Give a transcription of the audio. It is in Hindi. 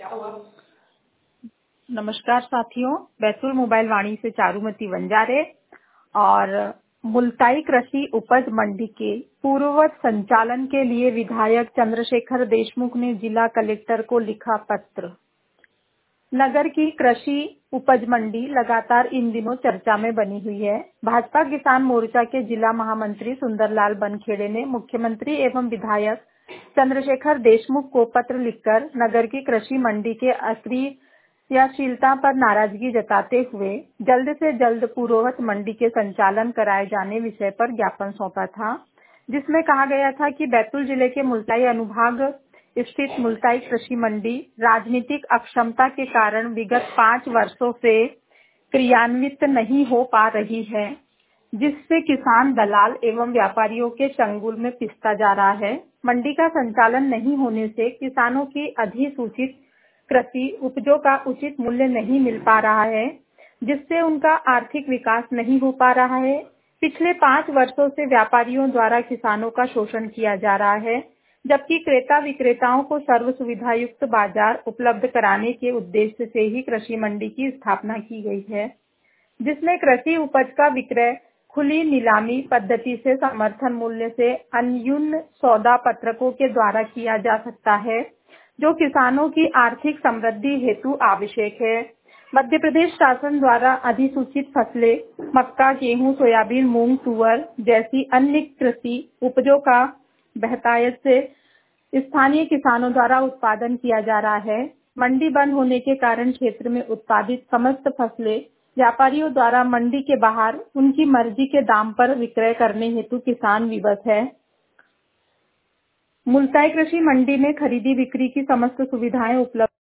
नमस्कार साथियों, बैतूल मोबाइल वाणी से चारुमती वंजारे और मुल्ताई कृषि उपज मंडी के पूर्ववत संचालन के लिए विधायक चंद्रशेखर देशमुख ने जिला कलेक्टर को लिखा पत्र। नगर की कृषि उपज मंडी लगातार इन दिनों चर्चा में बनी हुई है। भाजपा किसान मोर्चा के जिला महामंत्री सुंदरलाल बनखेड़े ने मुख्यमंत्री एवं विधायक चंद्रशेखर देशमुख को पत्र लिखकर नगर की कृषि मंडी के क्रियाशीलता पर नाराजगी जताते हुए जल्द से जल्द पूर्ववत मंडी के संचालन कराए जाने विषय पर ज्ञापन सौंपा था, जिसमें कहा गया था कि बैतूल जिले के मुल्ताई अनुभाग स्थित मुल्ताई कृषि मंडी राजनीतिक अक्षमता के कारण विगत 5 वर्षों से क्रियान्वित नहीं हो पा रही है, जिससे किसान, दलाल एवं व्यापारियों के चंगुल में पिसता जा रहा है। मंडी का संचालन नहीं होने से किसानों की अधिसूचित कृषि उपजों का उचित मूल्य नहीं मिल पा रहा है, जिससे उनका आर्थिक विकास नहीं हो पा रहा है। पिछले 5 वर्षों से व्यापारियों द्वारा किसानों का शोषण किया जा रहा है, जबकि क्रेता विक्रेताओं को सर्व सुविधा युक्त बाजार उपलब्ध कराने के उद्देश्य से ही कृषि मंडी की स्थापना की गई है, जिसमें कृषि उपज का विक्रय खुली नीलामी पद्धति से समर्थन मूल्य से अन्यून सौदा पत्रकों के द्वारा किया जा सकता है, जो किसानों की आर्थिक समृद्धि हेतु आवश्यक है। मध्य प्रदेश शासन द्वारा अधिसूचित फसलें मक्का, गेहूं, सोयाबीन, मूंग, तुअर जैसी अन्य कृषि उपजों का बहुतायत से स्थानीय किसानों द्वारा उत्पादन किया जा रहा है। मंडी बंद होने के कारण क्षेत्र में उत्पादित समस्त फसलें व्यापारियों द्वारा मंडी के बाहर उनकी मर्जी के दाम पर विक्रय करने हेतु किसान विवश है। मुल्ताई कृषि मंडी में खरीदी बिक्री की समस्त सुविधाएं उपलब्ध